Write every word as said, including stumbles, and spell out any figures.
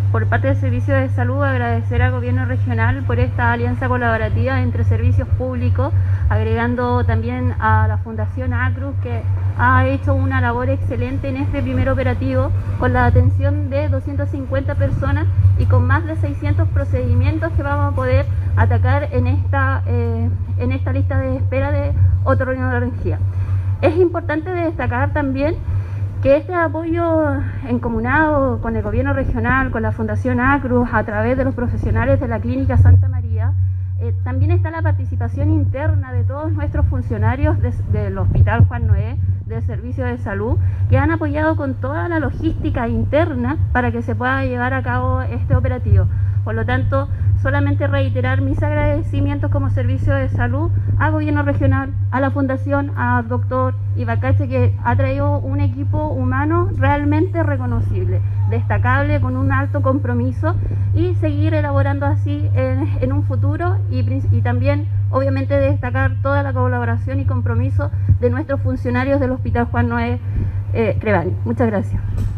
por parte del Servicio de Salud, agradecer al Gobierno Regional por esta alianza colaborativa entre servicios públicos, agregando también a la Fundación Acruz, que ha hecho una labor excelente en este primer operativo, con la atención de doscientas cincuenta personas y con más de seiscientos procedimientos que vamos a poder atacar en esta, eh, en esta lista de espera de otorrinolaringología. Es importante destacar también que este apoyo encomunado con el Gobierno Regional, con la Fundación Acruz, a través de los profesionales de la Clínica Santa María, eh, también está la participación interna de todos nuestros funcionarios de, del Hospital Juan Noé, del Servicio de Salud, que han apoyado con toda la logística interna para que se pueda llevar a cabo este operativo. Por lo tanto, solamente reiterar mis agradecimientos como Servicio de Salud al Gobierno Regional, a la Fundación, al doctor Ibacache, que ha traído un equipo humano realmente reconocible, destacable, con un alto compromiso, y seguir elaborando así en, en un futuro, y, y también obviamente destacar toda la colaboración y compromiso de nuestros funcionarios del Hospital Juan Noé eh, Crevani. Muchas gracias.